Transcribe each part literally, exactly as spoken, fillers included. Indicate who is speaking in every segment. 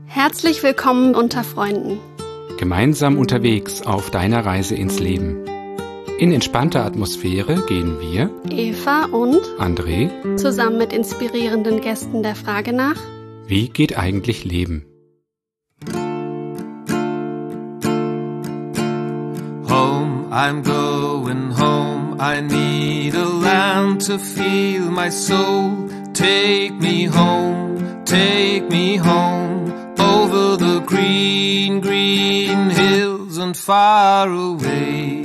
Speaker 1: Herzlich willkommen unter Freunden.
Speaker 2: Gemeinsam unterwegs auf deiner Reise ins Leben. In entspannter Atmosphäre gehen wir,
Speaker 1: Eva und
Speaker 2: André,
Speaker 1: zusammen mit inspirierenden Gästen der Frage nach:
Speaker 2: Wie geht eigentlich Leben?
Speaker 3: Home, I'm going home. I need a land to feel my soul. Take me home, take me home. Over the green, green hills and far away.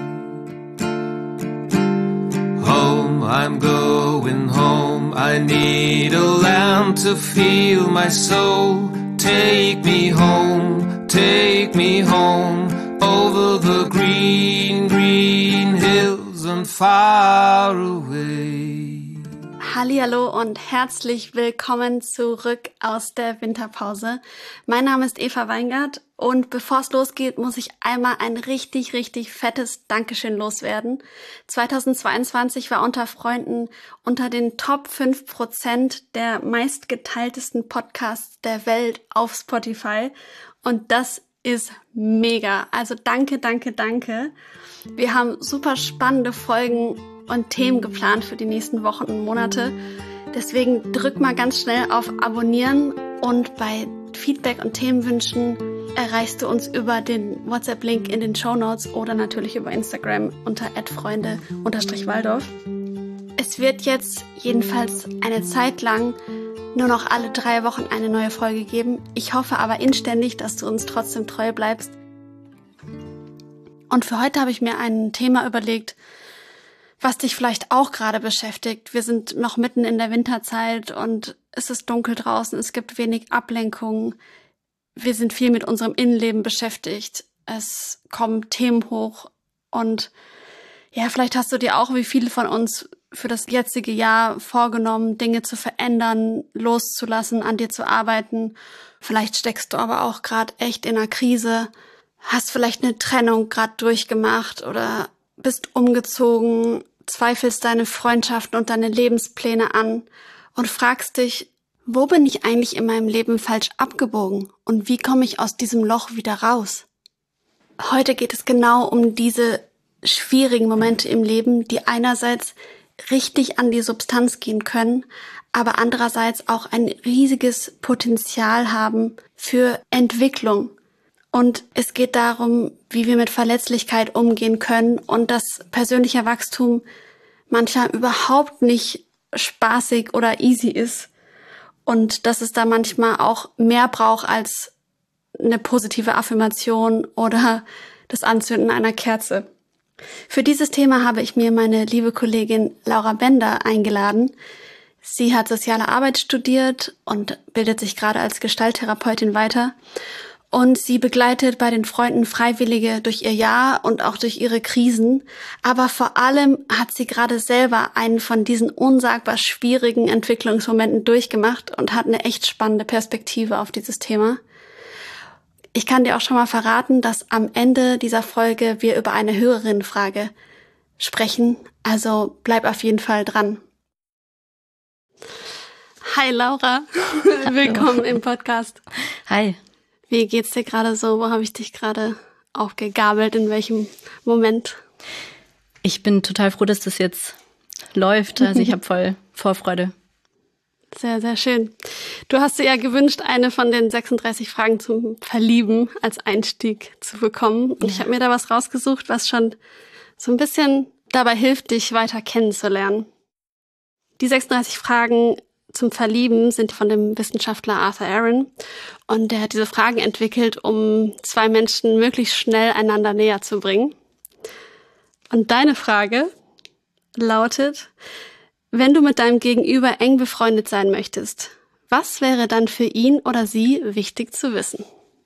Speaker 3: Home, I'm going home. I need a land to feel my soul. Take me home, take me home. Over the green, green hills and far away.
Speaker 1: Hallihallo und herzlich willkommen zurück aus der Winterpause. Mein Name ist Eva Weingart und bevor es losgeht, muss ich einmal ein richtig, richtig fettes Dankeschön loswerden. zweitausendzweiundzwanzig war unter Freunden unter den Top fünf Prozent der meistgeteiltesten Podcasts der Welt auf Spotify und das ist mega. Also danke, danke, danke. Wir haben super spannende Folgen und Themen geplant für die nächsten Wochen und Monate. Deswegen drück mal ganz schnell auf Abonnieren und bei Feedback und Themenwünschen erreichst du uns über den WhatsApp-Link in den Shownotes oder natürlich über Instagram unter at freunde unterstrich waldorf. Es wird jetzt jedenfalls eine Zeit lang nur noch alle drei Wochen eine neue Folge geben. Ich hoffe aber inständig, dass du uns trotzdem treu bleibst. Und für heute habe ich mir ein Thema überlegt, was dich vielleicht auch gerade beschäftigt. Wir sind noch mitten in der Winterzeit und es ist dunkel draußen, es gibt wenig Ablenkung. Wir sind viel mit unserem Innenleben beschäftigt. Es kommen Themen hoch und ja, vielleicht hast du dir auch, wie viele von uns, für das jetzige Jahr vorgenommen, Dinge zu verändern, loszulassen, an dir zu arbeiten. Vielleicht steckst du aber auch gerade echt in einer Krise, hast vielleicht eine Trennung gerade durchgemacht oder bist umgezogen, zweifelst deine Freundschaften und deine Lebenspläne an und fragst dich, wo bin ich eigentlich in meinem Leben falsch abgebogen und wie komme ich aus diesem Loch wieder raus? Heute geht es genau um diese schwierigen Momente im Leben, die einerseits richtig an die Substanz gehen können, aber andererseits auch ein riesiges Potenzial haben für Entwicklung. Und es geht darum, wie wir mit Verletzlichkeit umgehen können und dass persönlicher Wachstum manchmal überhaupt nicht spaßig oder easy ist und dass es da manchmal auch mehr braucht als eine positive Affirmation oder das Anzünden einer Kerze. Für dieses Thema habe ich mir meine liebe Kollegin Laura Bender eingeladen. Sie hat soziale Arbeit studiert und bildet sich gerade als Gestalttherapeutin weiter. Und sie begleitet bei den Freunden Freiwillige durch ihr Jahr und auch durch ihre Krisen. Aber vor allem hat sie gerade selber einen von diesen unsagbar schwierigen Entwicklungsmomenten durchgemacht und hat eine echt spannende Perspektive auf dieses Thema. Ich kann dir auch schon mal verraten, dass am Ende dieser Folge wir über eine Hörerinnenfrage sprechen. Also bleib auf jeden Fall dran. Hi Laura, willkommen im Podcast.
Speaker 4: Hi.
Speaker 1: Wie geht's dir gerade so? Wo habe ich dich gerade aufgegabelt? In welchem Moment?
Speaker 4: Ich bin total froh, dass das jetzt läuft. Also ich habe voll Vorfreude.
Speaker 1: Sehr, sehr schön. Du hast dir ja gewünscht, eine von den sechsunddreißig Fragen zum Verlieben als Einstieg zu bekommen. Und ja. Ich habe mir da was rausgesucht, was schon so ein bisschen dabei hilft, dich weiter kennenzulernen. Die sechsunddreißig Fragen zum Verlieben sind von dem Wissenschaftler Arthur Aaron. Und der hat diese Fragen entwickelt, um zwei Menschen möglichst schnell einander näher zu bringen. Und deine Frage lautet: Wenn du mit deinem Gegenüber eng befreundet sein möchtest, was wäre dann für ihn oder sie wichtig zu wissen?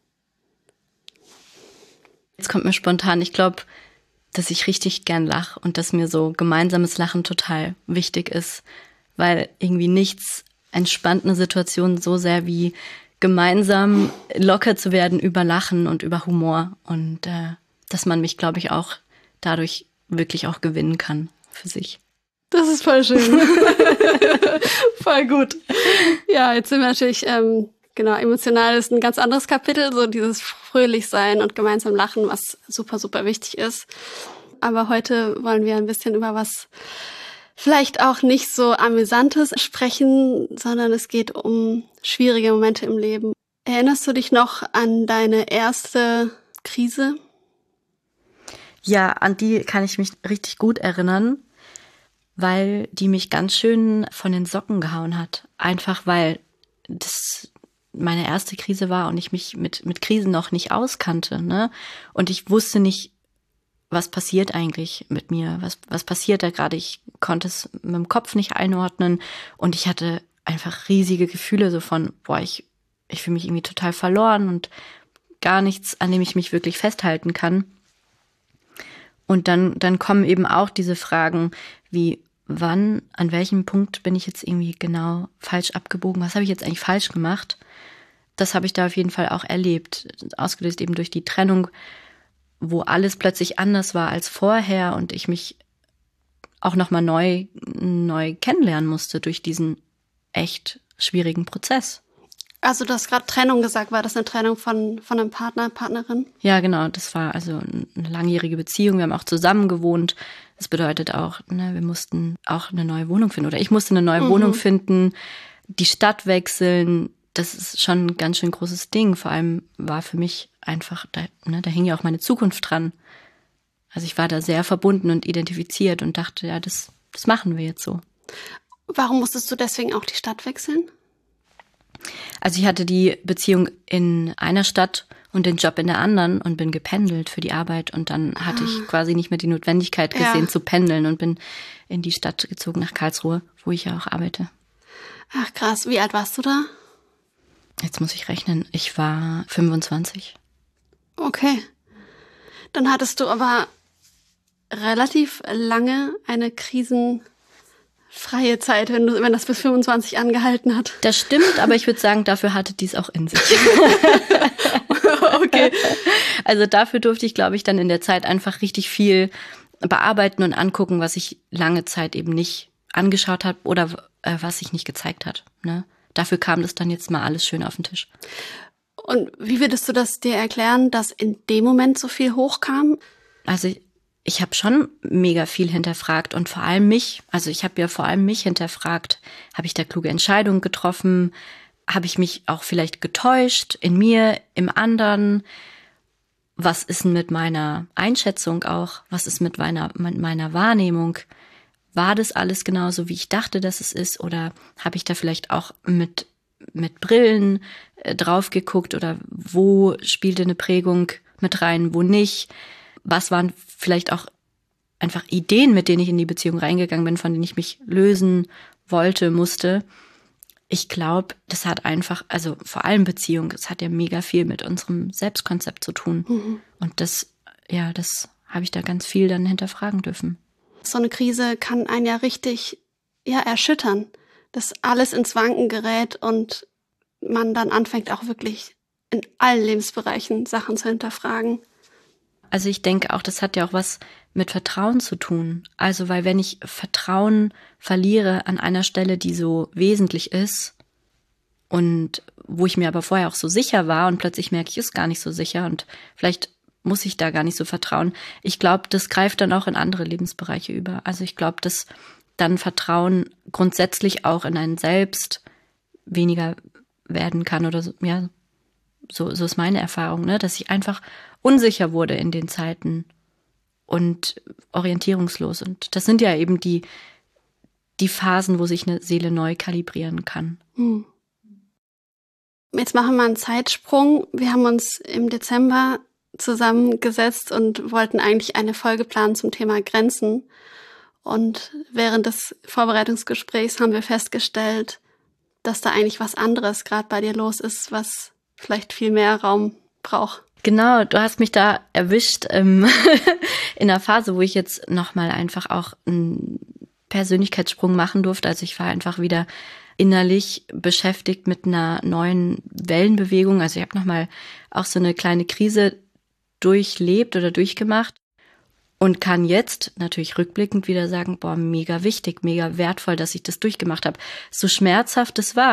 Speaker 4: Jetzt kommt mir spontan, ich glaube, dass ich richtig gern lache und dass mir so gemeinsames Lachen total wichtig ist, weil irgendwie nichts entspannt eine Situation so sehr wie gemeinsam locker zu werden über Lachen und über Humor und äh, dass man mich, glaube ich, auch dadurch wirklich auch gewinnen kann für sich.
Speaker 1: Das ist voll schön. Voll gut. Ja, jetzt sind wir natürlich ähm, Genau, emotional ist ein ganz anderes Kapitel, so dieses fröhlich sein und gemeinsam lachen, was super, super wichtig ist. Aber heute wollen wir ein bisschen über was vielleicht auch nicht so Amüsantes sprechen, sondern es geht um schwierige Momente im Leben. Erinnerst du dich noch an deine erste Krise?
Speaker 4: Ja, an die kann ich mich richtig gut erinnern, weil die mich ganz schön von den Socken gehauen hat. Einfach weil das meine erste Krise war und ich mich mit mit Krisen noch nicht auskannte, ne? Und ich wusste nicht, was passiert eigentlich mit mir? Was was passiert da gerade? Ich konnte es mit dem Kopf nicht einordnen und ich hatte einfach riesige Gefühle so von, boah, ich ich fühle mich irgendwie total verloren und gar nichts, an dem ich mich wirklich festhalten kann. Und dann dann kommen eben auch diese Fragen wie, wann, an welchem Punkt bin ich jetzt irgendwie genau falsch abgebogen? Was habe ich jetzt eigentlich falsch gemacht? Das habe ich da auf jeden Fall auch erlebt, ausgelöst eben durch die Trennung, wo alles plötzlich anders war als vorher und ich mich auch nochmal neu, neu kennenlernen musste durch diesen echt schwierigen Prozess.
Speaker 1: Also du hast gerade Trennung gesagt, war das eine Trennung von, von einem Partner, Partnerin?
Speaker 4: Ja, genau, das war also eine langjährige Beziehung, wir haben auch zusammen gewohnt. Das bedeutet auch, ne, wir mussten auch eine neue Wohnung finden oder ich musste eine neue mhm. Wohnung finden, die Stadt wechseln. Das ist schon ein ganz schön großes Ding. Vor allem war für mich einfach, da, ne, da hing ja auch meine Zukunft dran. Also ich war da sehr verbunden und identifiziert und dachte, ja, das, das machen wir jetzt so.
Speaker 1: Warum musstest du deswegen auch die Stadt wechseln?
Speaker 4: Also ich hatte die Beziehung in einer Stadt und den Job in der anderen und bin gependelt für die Arbeit. Und dann hatte ah. ich quasi nicht mehr die Notwendigkeit gesehen, ja. zu pendeln und bin in die Stadt gezogen nach Karlsruhe, wo ich ja auch arbeite.
Speaker 1: Ach krass, wie alt warst du da?
Speaker 4: Jetzt muss ich rechnen. Ich war fünfundzwanzig.
Speaker 1: Okay. Dann hattest du aber relativ lange eine krisenfreie Zeit, wenn, du, wenn das bis fünfundzwanzig angehalten hat.
Speaker 4: Das stimmt, aber ich würde sagen, dafür hatte dies auch in sich.
Speaker 1: Okay.
Speaker 4: Also dafür durfte ich, glaube ich, dann in der Zeit einfach richtig viel bearbeiten und angucken, was ich lange Zeit eben nicht angeschaut habe oder äh, was sich nicht gezeigt hat, ne? Dafür kam das dann jetzt mal alles schön auf den Tisch.
Speaker 1: Und wie würdest du das dir erklären, dass in dem Moment so viel hochkam?
Speaker 4: Also ich, ich habe schon mega viel hinterfragt und vor allem mich, also ich habe ja vor allem mich hinterfragt. Habe ich da kluge Entscheidungen getroffen? Habe ich mich auch vielleicht getäuscht in mir, im anderen? Was ist denn mit meiner Einschätzung auch? Was ist mit meiner, mit meiner Wahrnehmung? War das alles genauso, wie ich dachte, dass es ist? Oder habe ich da vielleicht auch mit, mit Brillen äh, drauf geguckt? Oder wo spielte eine Prägung mit rein, wo nicht? Was waren vielleicht auch einfach Ideen, mit denen ich in die Beziehung reingegangen bin, von denen ich mich lösen wollte, musste? Ich glaube, das hat einfach, also vor allem Beziehung, es hat ja mega viel mit unserem Selbstkonzept zu tun. Mhm. Und das, ja, das habe ich da ganz viel dann hinterfragen dürfen.
Speaker 1: So eine Krise kann einen ja richtig, ja, erschüttern, dass alles ins Wanken gerät und man dann anfängt auch wirklich in allen Lebensbereichen Sachen zu hinterfragen.
Speaker 4: Also ich denke auch, das hat ja auch was mit Vertrauen zu tun. Also weil wenn ich Vertrauen verliere an einer Stelle, die so wesentlich ist und wo ich mir aber vorher auch so sicher war und plötzlich merke ich, ist gar nicht so sicher und vielleicht muss ich da gar nicht so vertrauen. Ich glaube, das greift dann auch in andere Lebensbereiche über. Also ich glaube, dass dann Vertrauen grundsätzlich auch in einen selbst weniger werden kann oder so. Ja, so, so ist meine Erfahrung, ne, dass ich einfach unsicher wurde in den Zeiten und orientierungslos. Und das sind ja eben die, die Phasen, wo sich eine Seele neu kalibrieren kann.
Speaker 1: Hm. Jetzt machen wir einen Zeitsprung. Wir haben uns im Dezember zusammengesetzt und wollten eigentlich eine Folge planen zum Thema Grenzen. Und während des Vorbereitungsgesprächs haben wir festgestellt, dass da eigentlich was anderes gerade bei dir los ist, was vielleicht viel mehr Raum braucht.
Speaker 4: Genau, du hast mich da erwischt ähm, in einer Phase, wo ich jetzt nochmal einfach auch einen Persönlichkeitssprung machen durfte. Also ich war einfach wieder innerlich beschäftigt mit einer neuen Wellenbewegung. Also ich habe nochmal auch so eine kleine Krise durchlebt oder durchgemacht und kann jetzt natürlich rückblickend wieder sagen, boah, mega wichtig, mega wertvoll, dass ich das durchgemacht habe. So schmerzhaft es war,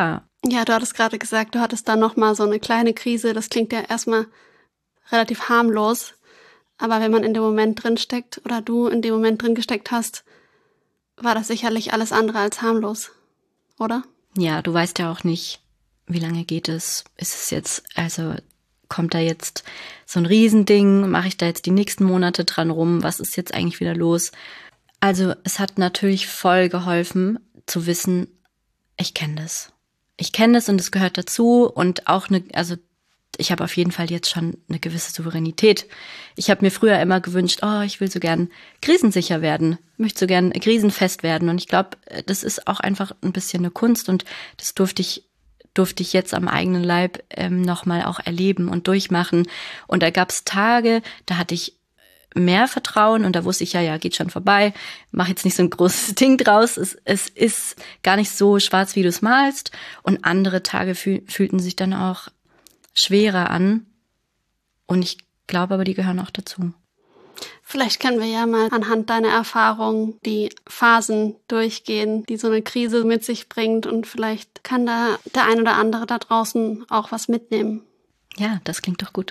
Speaker 1: Ja, du hattest gerade gesagt, du hattest da nochmal so eine kleine Krise. Das klingt ja erstmal relativ harmlos. Aber wenn man in dem Moment drinsteckt oder du in dem Moment drin gesteckt hast, war das sicherlich alles andere als harmlos, oder?
Speaker 4: Ja, du weißt ja auch nicht, wie lange geht es? Ist es jetzt, also kommt da jetzt so ein Riesending? Mache ich da jetzt die nächsten Monate dran rum? Was ist jetzt eigentlich wieder los? Also es hat natürlich voll geholfen zu wissen, ich kenne das. Ich kenne das und es gehört dazu und auch eine, also ich habe auf jeden Fall jetzt schon eine gewisse Souveränität. Ich habe mir früher immer gewünscht, oh, ich will so gern krisensicher werden, möchte so gern krisenfest werden. Und ich glaube, das ist auch einfach ein bisschen eine Kunst und das durfte ich durfte ich jetzt am eigenen Leib ähm, nochmal auch erleben und durchmachen. Und da gab es Tage, da hatte ich mehr Vertrauen und da wusste ich, ja, ja, geht schon vorbei, mach jetzt nicht so ein großes Ding draus, es, es ist gar nicht so schwarz, wie du es malst. Und andere Tage fühl, fühlten sich dann auch schwerer an und ich glaube aber, die gehören auch dazu.
Speaker 1: Vielleicht können wir ja mal anhand deiner Erfahrung die Phasen durchgehen, die so eine Krise mit sich bringt und vielleicht kann da der ein oder andere da draußen auch was mitnehmen.
Speaker 4: Ja, das klingt doch gut.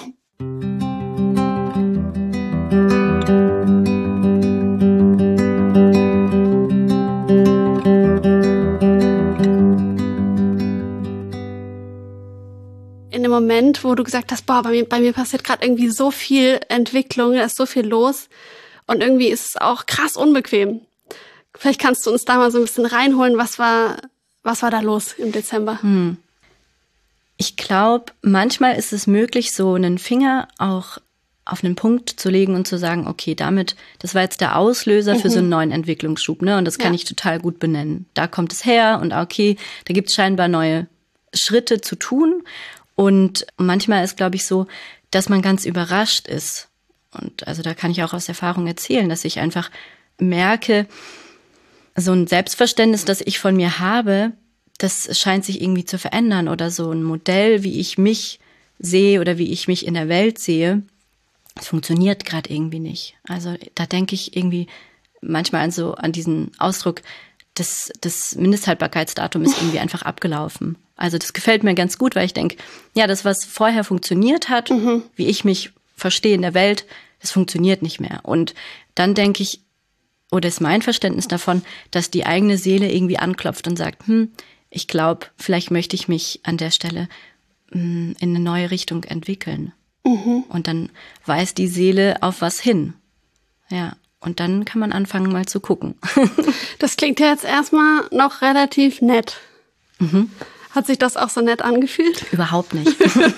Speaker 1: In dem Moment, wo du gesagt hast, boah, bei mir, bei mir passiert gerade irgendwie so viel Entwicklung, da ist so viel los und irgendwie ist es auch krass unbequem. Vielleicht kannst du uns da mal so ein bisschen reinholen, was war, was war da los im Dezember?
Speaker 4: Hm. Ich glaube, manchmal ist es möglich, so einen Finger auch auf einen Punkt zu legen und zu sagen, okay, damit, das war jetzt der Auslöser mhm. für so einen neuen Entwicklungsschub, ne? Und das kann ja. ich total gut benennen. Da kommt es her und okay, da gibt es scheinbar neue Schritte zu tun. Und manchmal ist, glaube ich, so, dass man ganz überrascht ist. Und also da kann ich auch aus Erfahrung erzählen, dass ich einfach merke, so ein Selbstverständnis, das ich von mir habe, das scheint sich irgendwie zu verändern. Oder so ein Modell, wie ich mich sehe oder wie ich mich in der Welt sehe, das funktioniert gerade irgendwie nicht. Also da denke ich irgendwie manchmal an so an diesen Ausdruck, das, das Mindesthaltbarkeitsdatum ist irgendwie einfach abgelaufen. Also das gefällt mir ganz gut, weil ich denke, ja, das, was vorher funktioniert hat, mhm. wie ich mich verstehe in der Welt, das funktioniert nicht mehr. Und dann denke ich, oder ist mein Verständnis davon, dass die eigene Seele irgendwie anklopft und sagt, hm, ich glaube, vielleicht möchte ich mich an der Stelle mh, in eine neue Richtung entwickeln. Mhm. Und dann weist die Seele auf was hin. Ja. Und dann kann man anfangen, mal zu gucken.
Speaker 1: Das klingt ja jetzt erstmal noch relativ nett. Mhm. Hat sich das auch so nett angefühlt?
Speaker 4: Überhaupt nicht.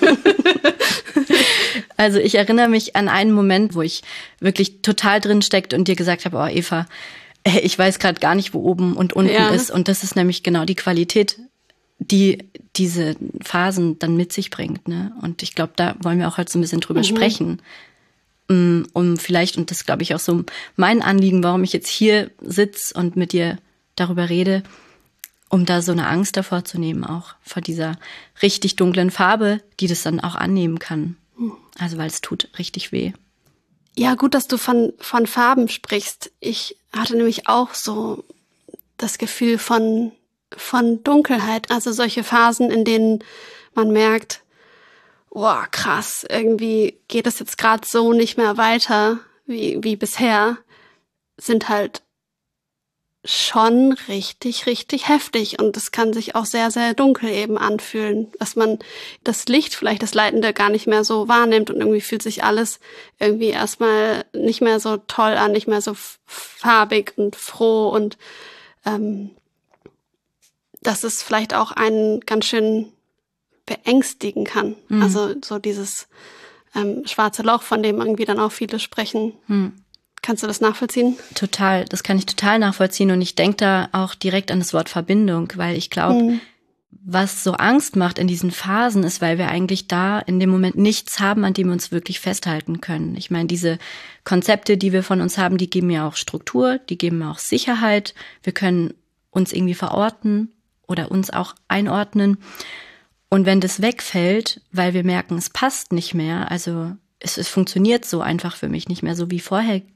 Speaker 4: Also ich erinnere mich an einen Moment, wo ich wirklich total drin steckte und dir gesagt habe, oh Eva, ich weiß gerade gar nicht, wo oben und unten ja. ist. Und das ist nämlich genau die Qualität, die diese Phasen dann mit sich bringt. Ne? Und ich glaube, da wollen wir auch halt so ein bisschen drüber mhm. sprechen. Um vielleicht, und das glaube ich auch so mein Anliegen, warum ich jetzt hier sitze und mit dir darüber rede, um da so eine Angst davor zu nehmen, auch vor dieser richtig dunklen Farbe, die das dann auch annehmen kann. Also weil es tut richtig weh.
Speaker 1: Ja, gut, dass du von, von Farben sprichst. Ich hatte nämlich auch so das Gefühl von, von Dunkelheit, also solche Phasen, in denen man merkt, oh, krass, irgendwie geht es jetzt gerade so nicht mehr weiter wie, wie bisher, sind halt schon richtig, richtig heftig. Und das kann sich auch sehr, sehr dunkel eben anfühlen, dass man das Licht, vielleicht das Leitende, gar nicht mehr so wahrnimmt und irgendwie fühlt sich alles irgendwie erstmal nicht mehr so toll an, nicht mehr so farbig und froh und ähm, dass es vielleicht auch einen ganz schön beängstigen kann. Mhm. Also so dieses ähm, schwarze Loch, von dem irgendwie dann auch viele sprechen. Mhm. Kannst du das nachvollziehen?
Speaker 4: Total, das kann ich total nachvollziehen und ich denke da auch direkt an das Wort Verbindung, weil ich glaube, mhm. was so Angst macht in diesen Phasen ist, weil wir eigentlich da in dem Moment nichts haben, an dem wir uns wirklich festhalten können. Ich meine, diese Konzepte, die wir von uns haben, die geben ja auch Struktur, die geben auch Sicherheit. Wir können uns irgendwie verorten oder uns auch einordnen. Und wenn das wegfällt, weil wir merken, es passt nicht mehr, also es, es funktioniert so einfach für mich nicht mehr so wie vorher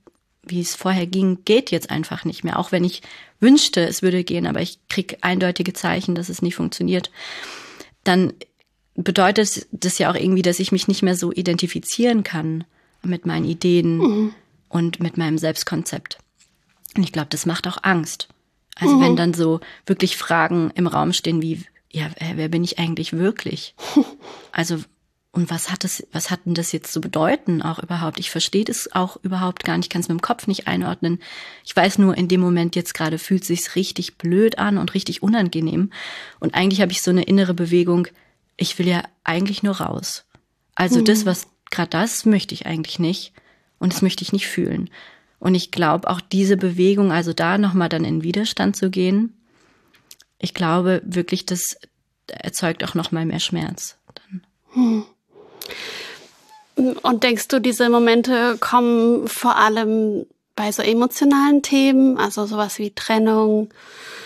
Speaker 4: wie es vorher ging, geht jetzt einfach nicht mehr. Auch wenn ich wünschte, es würde gehen, aber ich kriege eindeutige Zeichen, dass es nicht funktioniert. Dann bedeutet das ja auch irgendwie, dass ich mich nicht mehr so identifizieren kann mit meinen Ideen mhm. und mit meinem Selbstkonzept. Und ich glaube, das macht auch Angst. Also mhm. wenn dann so wirklich Fragen im Raum stehen wie, ja, wer bin ich eigentlich wirklich? Also, und was hat das, was hat denn das jetzt zu bedeuten auch überhaupt? Ich verstehe das auch überhaupt gar nicht, ich kann es mit dem Kopf nicht einordnen. Ich weiß nur, in dem Moment jetzt gerade fühlt es sich richtig blöd an und richtig unangenehm. Und eigentlich habe ich so eine innere Bewegung, ich will ja eigentlich nur raus. Also mhm. das, was gerade das, möchte ich eigentlich nicht. Und das möchte ich nicht fühlen. Und ich glaube, auch diese Bewegung, also da nochmal dann in Widerstand zu gehen, ich glaube wirklich, das erzeugt auch nochmal mehr Schmerz. Dann.
Speaker 1: Hm. Und denkst du, diese Momente kommen vor allem bei so emotionalen Themen, also sowas wie Trennung,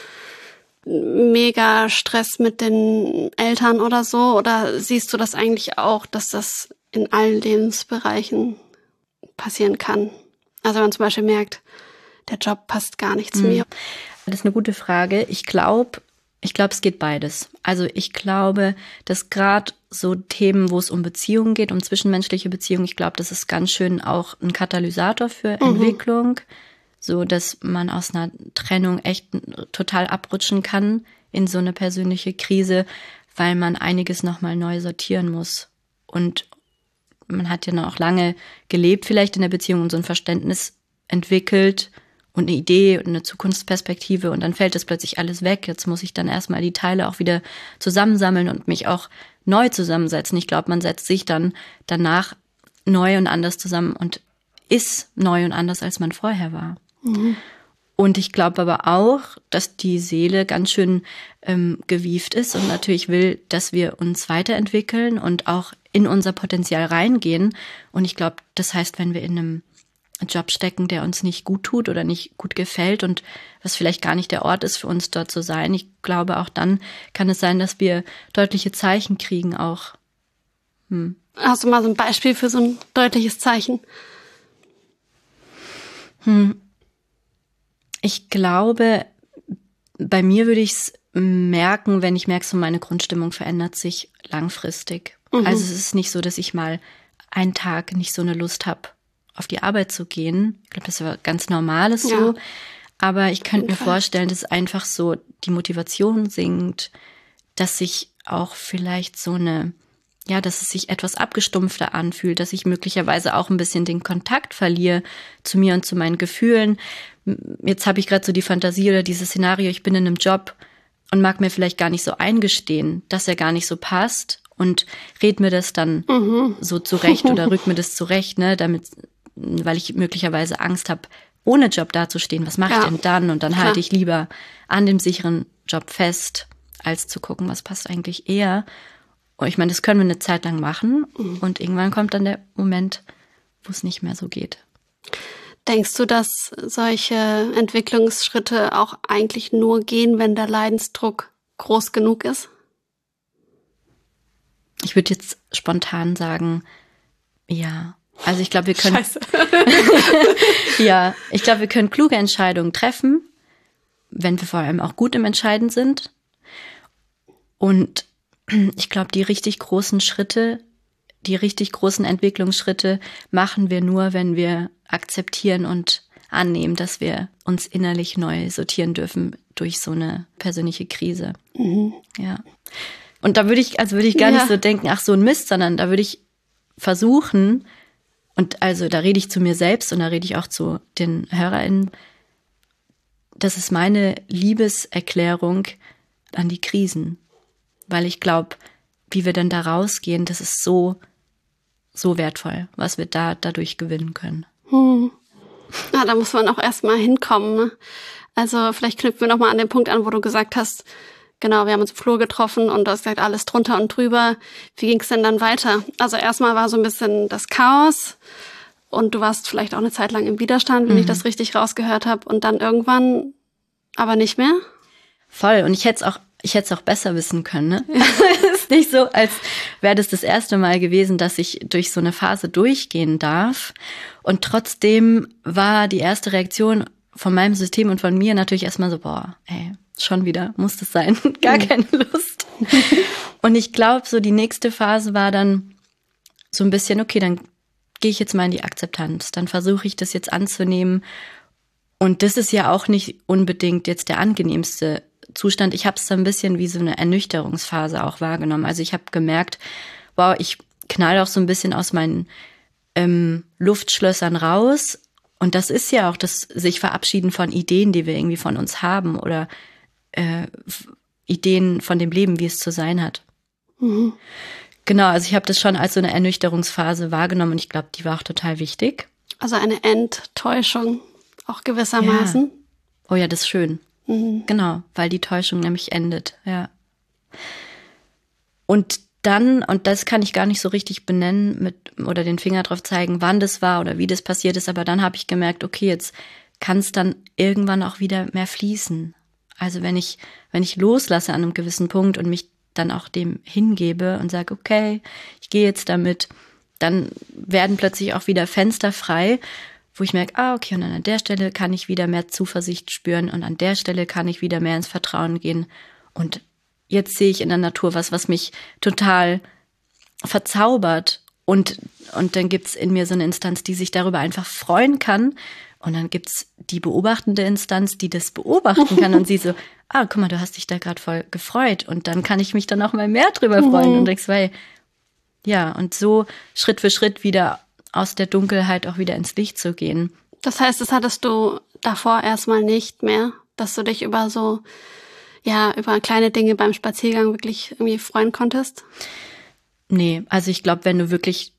Speaker 1: mega Stress mit den Eltern oder so? Oder siehst du das eigentlich auch, dass das in allen Lebensbereichen passieren kann? Also wenn man zum Beispiel merkt, der Job passt gar nicht zu mir.
Speaker 4: Das ist eine gute Frage. Ich glaube, ich glaube, es geht beides. Also ich glaube, dass gerade so Themen, wo es um Beziehungen geht, um zwischenmenschliche Beziehungen, ich glaube, das ist ganz schön auch ein Katalysator für mhm. Entwicklung, so dass man aus einer Trennung echt total abrutschen kann in so eine persönliche Krise, weil man einiges nochmal neu sortieren muss. Und man hat ja noch auch lange gelebt vielleicht in der Beziehung und so ein Verständnis entwickelt und eine Idee und eine Zukunftsperspektive und dann fällt das plötzlich alles weg. Jetzt muss ich dann erstmal die Teile auch wieder zusammensammeln und mich auch neu zusammensetzen. Ich glaube, man setzt sich dann danach neu und anders zusammen und ist neu und anders, als man vorher war. Mhm. Und ich glaube aber auch, dass die Seele ganz schön ähm, gewieft ist und natürlich will, dass wir uns weiterentwickeln und auch in unser Potenzial reingehen. Und ich glaube, das heißt, wenn wir in einem Job stecken, der uns nicht gut tut oder nicht gut gefällt und was vielleicht gar nicht der Ort ist für uns, dort zu sein, ich glaube, auch dann kann es sein, dass wir deutliche Zeichen kriegen auch. Hm.
Speaker 1: Hast du mal so ein Beispiel für so ein deutliches Zeichen?
Speaker 4: Hm. Ich glaube, bei mir würde ich es merken, wenn ich merke, so meine Grundstimmung verändert sich langfristig. Mhm. Also es ist nicht so, dass ich mal einen Tag nicht so eine Lust habe, auf die Arbeit zu gehen. Ich glaube, das ist ganz Normales ja. so. Aber ich könnte mir vorstellen, dass einfach so die Motivation sinkt, dass sich auch vielleicht so eine, ja, dass es sich etwas abgestumpfter anfühlt, dass ich möglicherweise auch ein bisschen den Kontakt verliere zu mir und zu meinen Gefühlen. Jetzt habe ich gerade so die Fantasie oder dieses Szenario, ich bin in einem Job und mag mir vielleicht gar nicht so eingestehen, dass er gar nicht so passt und red mir das dann mhm. so zurecht oder rück mir das zurecht, ne, damit, weil ich möglicherweise Angst habe, ohne Job dazustehen. Was mache ja. ich denn dann? Und dann Klar. halte ich lieber an dem sicheren Job fest, als zu gucken, was passt eigentlich eher. Und ich meine, das können wir eine Zeit lang machen mhm. und irgendwann kommt dann der Moment, wo es nicht mehr so geht.
Speaker 1: Denkst du, dass solche Entwicklungsschritte auch eigentlich nur gehen, wenn der Leidensdruck groß genug ist?
Speaker 4: Ich würde jetzt spontan sagen, ja. Also ich glaube, wir können
Speaker 1: Scheiße.
Speaker 4: ja, ich glaube, wir können kluge Entscheidungen treffen, wenn wir vor allem auch gut im Entscheiden sind. Und ich glaube, die richtig großen Schritte, die richtig großen Entwicklungsschritte machen wir nur, wenn wir akzeptieren und annehmen, dass wir uns innerlich neu sortieren dürfen durch so eine persönliche Krise. Mhm. Ja. Und da würde ich, also würde ich gar ja. nicht so denken, ach so ein Mist, sondern da würde ich versuchen, und also da rede ich zu mir selbst und da rede ich auch zu den HörerInnen, das ist meine Liebeserklärung an die Krisen. Weil ich glaube, wie wir dann da rausgehen, das ist so, so wertvoll, was wir da dadurch gewinnen können.
Speaker 1: Hm. Ja, da muss man auch erstmal hinkommen. Ne? Also vielleicht knüpfen wir nochmal an den Punkt an, wo du gesagt hast, genau, wir haben uns im Flur getroffen und du hast gesagt, alles drunter und drüber. Wie ging es denn dann weiter? Also erstmal war so ein bisschen das Chaos und du warst vielleicht auch eine Zeit lang im Widerstand, wenn mhm. ich das richtig rausgehört habe. Und dann irgendwann aber nicht mehr?
Speaker 4: Voll. Und ich hätte es auch Ich hätte es auch besser wissen können, ne? ist nicht so, als wäre das das erste Mal gewesen, dass ich durch so eine Phase durchgehen darf. Und trotzdem war die erste Reaktion von meinem System und von mir natürlich erstmal so, boah, ey, schon wieder, muss das sein, gar keine Lust. Und ich glaube, so die nächste Phase war dann so ein bisschen, okay, dann gehe ich jetzt mal in die Akzeptanz, dann versuche ich das jetzt anzunehmen. Und das ist ja auch nicht unbedingt jetzt der angenehmste Zustand. Ich habe es so ein bisschen wie so eine Ernüchterungsphase auch wahrgenommen. Also ich habe gemerkt, wow, ich knall auch so ein bisschen aus meinen ähm, Luftschlössern raus. Und das ist ja auch das sich verabschieden von Ideen, die wir irgendwie von uns haben oder äh, Ideen von dem Leben, wie es zu sein hat. Mhm. Genau, also ich habe das schon als so eine Ernüchterungsphase wahrgenommen und ich glaube, die war auch total wichtig.
Speaker 1: Also eine Enttäuschung auch gewissermaßen.
Speaker 4: Ja. Oh ja, das ist schön. Mhm. Genau, weil die Täuschung nämlich endet, ja. Und dann, und das kann ich gar nicht so richtig benennen mit oder den Finger drauf zeigen, wann das war oder wie das passiert ist, aber dann habe ich gemerkt, okay, jetzt kann es dann irgendwann auch wieder mehr fließen. Also wenn ich, wenn ich loslasse an einem gewissen Punkt und mich dann auch dem hingebe und sage, okay, ich gehe jetzt damit, dann werden plötzlich auch wieder Fenster frei, wo ich merke, ah, okay, und an der Stelle kann ich wieder mehr Zuversicht spüren und an der Stelle kann ich wieder mehr ins Vertrauen gehen. Und jetzt sehe ich in der Natur was, was mich total verzaubert. Und, und dann gibt's in mir so eine Instanz, die sich darüber einfach freuen kann. Und dann gibt's die beobachtende Instanz, die das beobachten kann und sie so, ah, guck mal, du hast dich da gerade voll gefreut. Und dann kann ich mich dann auch mal mehr drüber freuen. Mhm. Und denkst, weil, ja, und so Schritt für Schritt wieder aus der Dunkelheit auch wieder ins Licht zu gehen.
Speaker 1: Das heißt, das hattest du davor erstmal nicht mehr, dass du dich über so, ja, über kleine Dinge beim Spaziergang wirklich irgendwie freuen konntest?
Speaker 4: Nee, also ich glaube, wenn du wirklich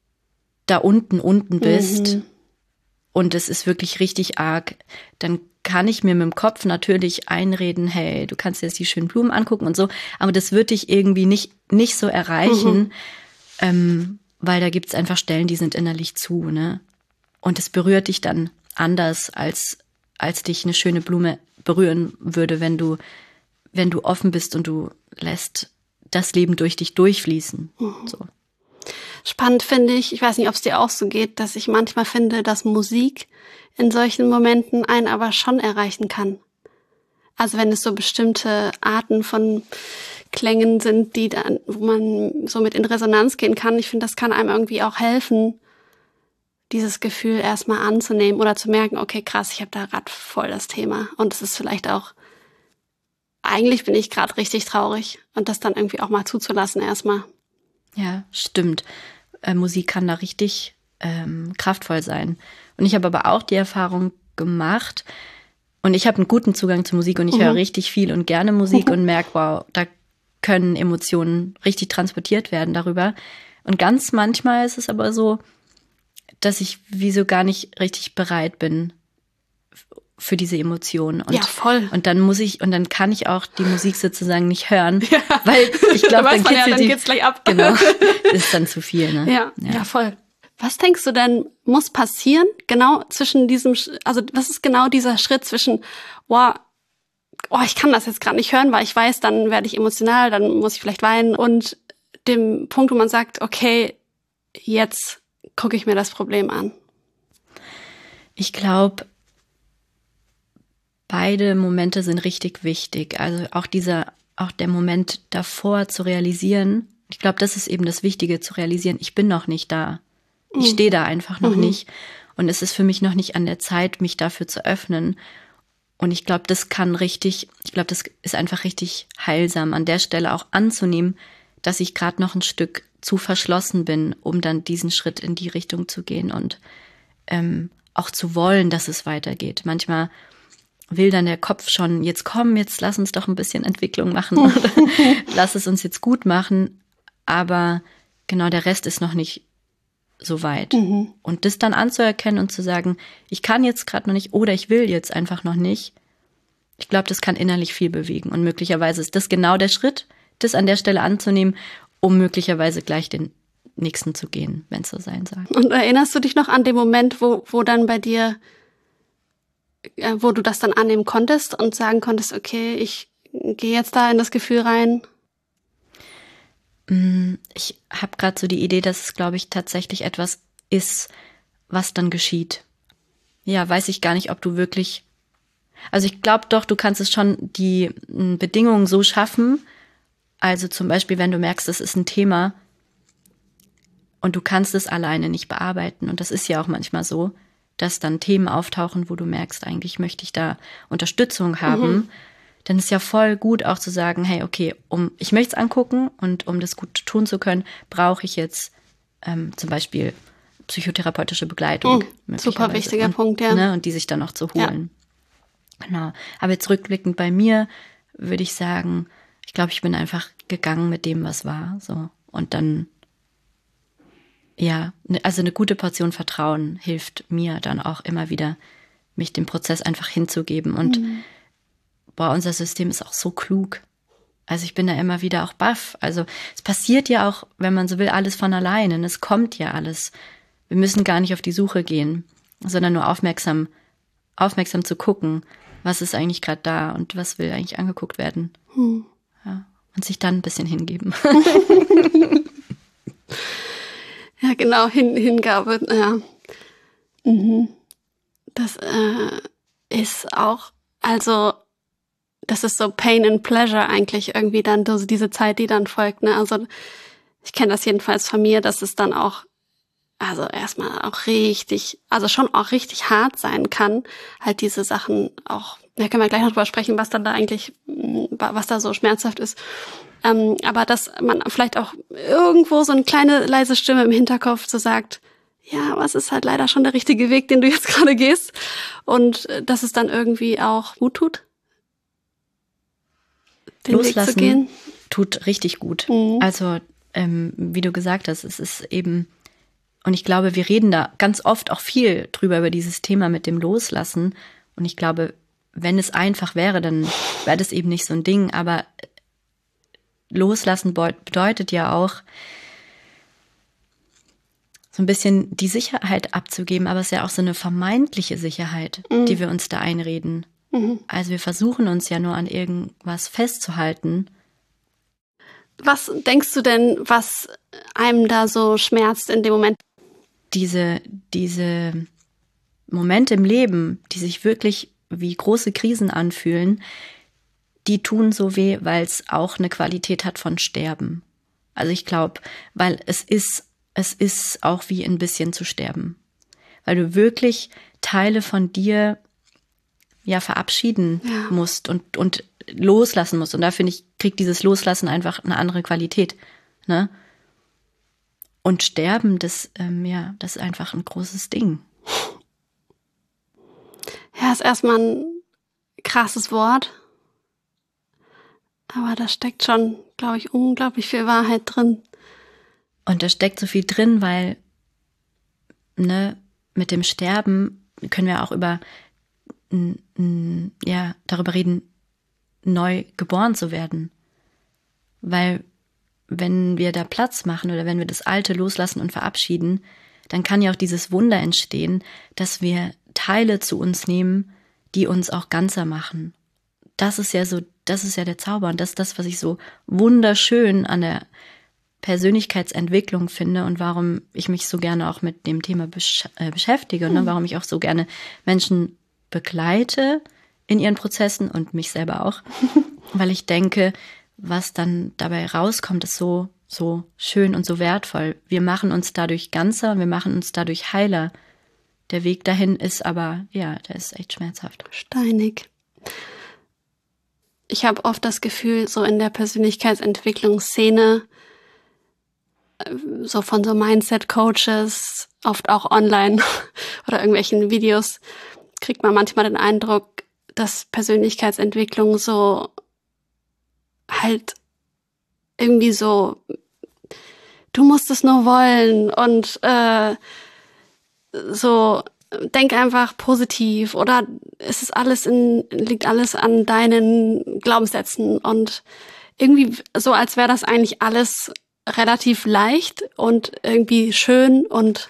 Speaker 4: da unten, unten bist mhm. und es ist wirklich richtig arg, dann kann ich mir mit dem Kopf natürlich einreden, hey, du kannst dir jetzt die schönen Blumen angucken und so, aber das wird dich irgendwie nicht, nicht so erreichen, mhm. ähm, weil da gibt's einfach Stellen, die sind innerlich zu, ne? Und es berührt dich dann anders, als, als dich eine schöne Blume berühren würde, wenn du, wenn du offen bist und du lässt das Leben durch dich durchfließen. Mhm. So.
Speaker 1: Spannend finde ich, ich weiß nicht, ob es dir auch so geht, dass ich manchmal finde, dass Musik in solchen Momenten einen aber schon erreichen kann. Also wenn es so bestimmte Arten von Klängen sind, die dann, wo man so mit in Resonanz gehen kann. Ich finde, das kann einem irgendwie auch helfen, dieses Gefühl erstmal anzunehmen oder zu merken, okay, krass, ich habe da gerade voll das Thema. Und es ist vielleicht auch, eigentlich bin ich gerade richtig traurig und das dann irgendwie auch mal zuzulassen erstmal.
Speaker 4: Ja, stimmt. Äh, Musik kann da richtig ähm, kraftvoll sein. Und ich habe aber auch die Erfahrung gemacht, und ich habe einen guten Zugang zu Musik und ich mhm. höre richtig viel und gerne Musik mhm. und merke, wow, da können Emotionen richtig transportiert werden darüber. Und ganz manchmal ist es aber so, dass ich wie so gar nicht richtig bereit bin für diese Emotionen. Und,
Speaker 1: ja, voll.
Speaker 4: Und dann muss ich, und dann kann ich auch die Musik sozusagen nicht hören, ja. weil ich glaube, dann,
Speaker 1: ja, dann
Speaker 4: die,
Speaker 1: geht's gleich ab.
Speaker 4: Genau, ist dann zu viel. Ne?
Speaker 1: Ja, ja, ja, voll. Was denkst du denn, muss passieren, genau zwischen diesem, also was ist genau dieser Schritt zwischen, wow, oh, ich kann das jetzt gerade nicht hören, weil ich weiß, dann werde ich emotional, dann muss ich vielleicht weinen, und dem Punkt, wo man sagt, okay, jetzt gucke ich mir das Problem an?
Speaker 4: Ich glaube, beide Momente sind richtig wichtig. Also auch dieser, auch der Moment davor zu realisieren, ich glaube, das ist eben das Wichtige, zu realisieren, ich bin noch nicht da. Ich stehe da einfach noch mhm. nicht. Und es ist für mich noch nicht an der Zeit, mich dafür zu öffnen. Und ich glaube, das kann richtig, ich glaube, das ist einfach richtig heilsam, an der Stelle auch anzunehmen, dass ich gerade noch ein Stück zu verschlossen bin, um dann diesen Schritt in die Richtung zu gehen und ähm, auch zu wollen, dass es weitergeht. Manchmal will dann der Kopf schon, jetzt komm, jetzt lass uns doch ein bisschen Entwicklung machen oder lass es uns jetzt gut machen. Aber genau, der Rest ist noch nicht so weit. Mhm. Und das dann anzuerkennen und zu sagen, ich kann jetzt gerade noch nicht oder ich will jetzt einfach noch nicht, ich glaube, das kann innerlich viel bewegen. Und möglicherweise ist das genau der Schritt, das an der Stelle anzunehmen, um möglicherweise gleich den nächsten zu gehen, wenn es so sein soll.
Speaker 1: Und erinnerst du dich noch an den Moment, wo, wo dann bei dir, äh, wo du das dann annehmen konntest und sagen konntest, okay, ich gehe jetzt da in das Gefühl rein?
Speaker 4: Ich habe gerade so die Idee, dass es, glaube ich, tatsächlich etwas ist, was dann geschieht. Ja, weiß ich gar nicht, ob du wirklich... Also ich glaube doch, du kannst es schon die Bedingungen so schaffen. Also zum Beispiel, wenn du merkst, das ist ein Thema und du kannst es alleine nicht bearbeiten. Und das ist ja auch manchmal so, dass dann Themen auftauchen, wo du merkst, eigentlich möchte ich da Unterstützung haben. Mhm. Dann ist ja voll gut auch zu sagen, hey, okay, um ich möchte es angucken und um das gut tun zu können, brauche ich jetzt ähm, zum Beispiel psychotherapeutische Begleitung.
Speaker 1: Mhm. Super wichtiger
Speaker 4: und,
Speaker 1: Punkt, ja.
Speaker 4: Ne, und die sich dann noch zu holen. Ja. Genau. Aber jetzt rückblickend bei mir würde ich sagen, ich glaube, ich bin einfach gegangen mit dem, was war. So. Und dann, ja, also eine gute Portion Vertrauen hilft mir dann auch immer wieder, mich dem Prozess einfach hinzugeben. Und mhm. boah, unser System ist auch so klug. Also ich bin da immer wieder auch baff. Also es passiert ja auch, wenn man so will, alles von alleine. Und es kommt ja alles. Wir müssen gar nicht auf die Suche gehen, sondern nur aufmerksam, aufmerksam zu gucken, was ist eigentlich gerade da und was will eigentlich angeguckt werden. Hm. Ja, und sich dann ein bisschen hingeben.
Speaker 1: Ja, genau, Hin- Hingabe. Ja. Mhm. Das äh, ist auch, also das ist so Pain and Pleasure eigentlich irgendwie dann, so diese Zeit, die dann folgt. Ne? Also ich kenne das jedenfalls von mir, dass es dann auch, also erstmal auch richtig, also schon auch richtig hart sein kann, halt diese Sachen auch, da können wir gleich noch drüber sprechen, was dann da eigentlich, was da so schmerzhaft ist. Ähm, aber dass man vielleicht auch irgendwo so eine kleine leise Stimme im Hinterkopf so sagt, ja, aber es ist halt leider schon der richtige Weg, den du jetzt gerade gehst. Und dass es dann irgendwie auch gut tut, den
Speaker 4: Loslassen
Speaker 1: Weg zu gehen.
Speaker 4: Tut richtig gut. Mhm. Also, ähm, wie du gesagt hast, es ist eben, und ich glaube, wir reden da ganz oft auch viel drüber, über dieses Thema mit dem Loslassen. Und ich glaube, wenn es einfach wäre, dann wäre das eben nicht so ein Ding. Aber Loslassen bedeutet ja auch, so ein bisschen die Sicherheit abzugeben, aber es ist ja auch so eine vermeintliche Sicherheit, mhm. die wir uns da einreden. Mhm. Also wir versuchen uns ja nur an irgendwas festzuhalten.
Speaker 1: Was denkst du denn, was einem da so schmerzt in dem Moment?
Speaker 4: Diese, diese Momente im Leben, die sich wirklich wie große Krisen anfühlen, die tun so weh, weil es auch eine Qualität hat von Sterben. Also ich glaube, weil es ist, es ist auch wie ein bisschen zu sterben. Weil du wirklich Teile von dir ja verabschieden ja. musst und, und loslassen musst. Und da finde ich, kriegt dieses Loslassen einfach eine andere Qualität. Ne? Und Sterben, das, ähm, ja, das ist einfach ein großes Ding.
Speaker 1: Ja, ist erstmal ein krasses Wort. Aber da steckt schon, glaube ich, unglaublich viel Wahrheit drin.
Speaker 4: Und da steckt so viel drin, weil ne, mit dem Sterben können wir auch über n, n, ja, darüber reden, neu geboren zu werden. Weil wenn wir da Platz machen oder wenn wir das Alte loslassen und verabschieden, dann kann ja auch dieses Wunder entstehen, dass wir Teile zu uns nehmen, die uns auch ganzer machen. Das ist ja so, das ist ja der Zauber und das ist das, was ich so wunderschön an der Persönlichkeitsentwicklung finde und warum ich mich so gerne auch mit dem Thema besch- äh, beschäftige, mhm. ne? Warum ich auch so gerne Menschen begleite in ihren Prozessen und mich selber auch, weil ich denke, was dann dabei rauskommt, ist so, so schön und so wertvoll. Wir machen uns dadurch ganzer und wir machen uns dadurch heiler. Der Weg dahin ist aber, ja, der ist echt schmerzhaft.
Speaker 1: Steinig. Ich habe oft das Gefühl, so in der Persönlichkeitsentwicklungsszene, so von so Mindset-Coaches, oft auch online oder irgendwelchen Videos, kriegt man manchmal den Eindruck, dass Persönlichkeitsentwicklung so halt irgendwie so, du musst es nur wollen und äh, so, denk einfach positiv oder es ist alles in, liegt alles an deinen Glaubenssätzen und irgendwie so, als wäre das eigentlich alles relativ leicht und irgendwie schön und